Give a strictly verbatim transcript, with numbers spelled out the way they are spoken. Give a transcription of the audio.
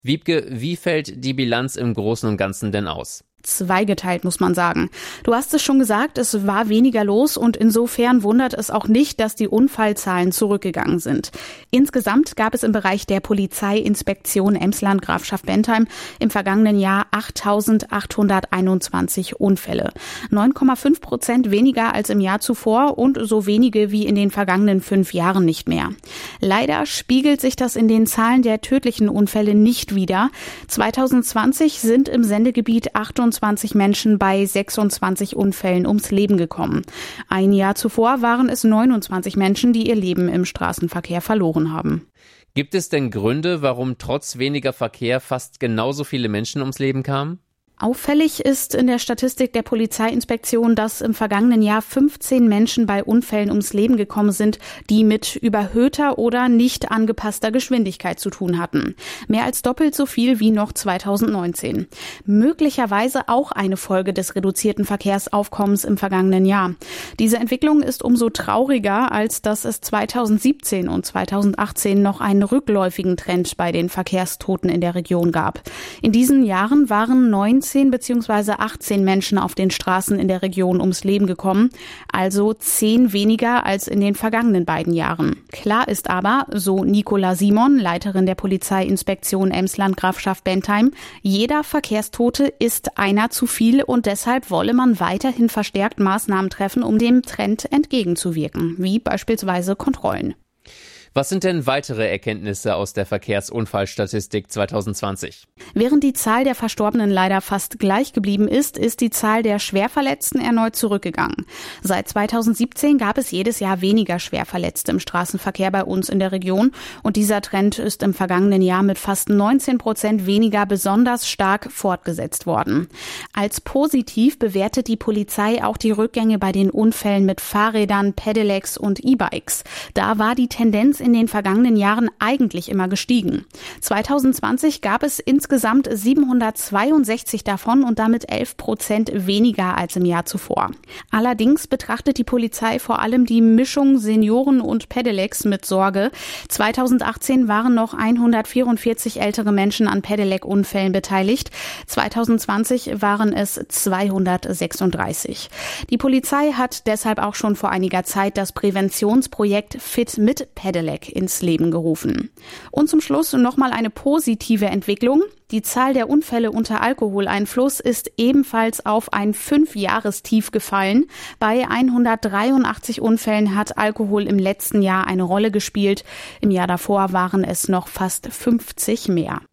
Wiebke, wie fällt die Bilanz im Großen und Ganzen denn aus? Zweigeteilt, muss man sagen. Du hast es schon gesagt, es war weniger los und insofern wundert es auch nicht, dass die Unfallzahlen zurückgegangen sind. Insgesamt gab es im Bereich der Polizeiinspektion Emsland Grafschaft Bentheim im vergangenen Jahr achttausendachthunderteinundzwanzig Unfälle. neun Komma fünf Prozent weniger als im Jahr zuvor und so wenige wie in den vergangenen fünf Jahren nicht mehr. Leider spiegelt sich das in den Zahlen der tödlichen Unfälle nicht wider. zweitausendzwanzig sind im Sendegebiet achtundzwanzig Menschen bei sechsundzwanzig Unfällen ums Leben gekommen. Ein Jahr zuvor waren es neunundzwanzig Menschen, die ihr Leben im Straßenverkehr verloren haben. Gibt es denn Gründe, warum trotz weniger Verkehr fast genauso viele Menschen ums Leben kamen? Auffällig ist in der Statistik der Polizeiinspektion, dass im vergangenen Jahr fünfzehn Menschen bei Unfällen ums Leben gekommen sind, die mit überhöhter oder nicht angepasster Geschwindigkeit zu tun hatten. Mehr als doppelt so viel wie noch zweitausendneunzehn. Möglicherweise auch eine Folge des reduzierten Verkehrsaufkommens im vergangenen Jahr. Diese Entwicklung ist umso trauriger, als dass es zweitausendsiebzehn und zweitausendachtzehn noch einen rückläufigen Trend bei den Verkehrstoten in der Region gab. In diesen Jahren waren neunzehn bzw. achtzehn Menschen auf den Straßen in der Region ums Leben gekommen, also zehn weniger als in den vergangenen beiden Jahren. Klar ist aber, so Nicola Simon, Leiterin der Polizeiinspektion Emsland Grafschaft Bentheim, jeder Verkehrstote ist einer zu viel und deshalb wolle man weiterhin verstärkt Maßnahmen treffen, um dem Trend entgegenzuwirken, wie beispielsweise Kontrollen. Was sind denn weitere Erkenntnisse aus der Verkehrsunfallstatistik zweitausendzwanzig? Während die Zahl der Verstorbenen leider fast gleich geblieben ist, ist die Zahl der Schwerverletzten erneut zurückgegangen. Seit zweitausendsiebzehn gab es jedes Jahr weniger Schwerverletzte im Straßenverkehr bei uns in der Region und dieser Trend ist im vergangenen Jahr mit fast neunzehn Prozent weniger besonders stark fortgesetzt worden. Als positiv bewertet die Polizei auch die Rückgänge bei den Unfällen mit Fahrrädern, Pedelecs und E-Bikes. Da war die Tendenz in den vergangenen Jahren eigentlich immer gestiegen. zweitausendzwanzig gab es insgesamt siebenhundertzweiundsechzig davon und damit elf Prozent weniger als im Jahr zuvor. Allerdings betrachtet die Polizei vor allem die Mischung Senioren und Pedelecs mit Sorge. zweitausendachtzehn waren noch hundertvierundvierzig ältere Menschen an Pedelec-Unfällen beteiligt. zweitausendzwanzig waren es zweihundertsechsunddreißig. Die Polizei hat deshalb auch schon vor einiger Zeit das Präventionsprojekt Fit mit Pedelec ins Leben gerufen. Und zum Schluss nochmal eine positive Entwicklung. Die Zahl der Unfälle unter Alkoholeinfluss ist ebenfalls auf ein Fünfjahrestief gefallen. Bei hundertdreiundachtzig Unfällen hat Alkohol im letzten Jahr eine Rolle gespielt. Im Jahr davor waren es noch fast fünfzig mehr.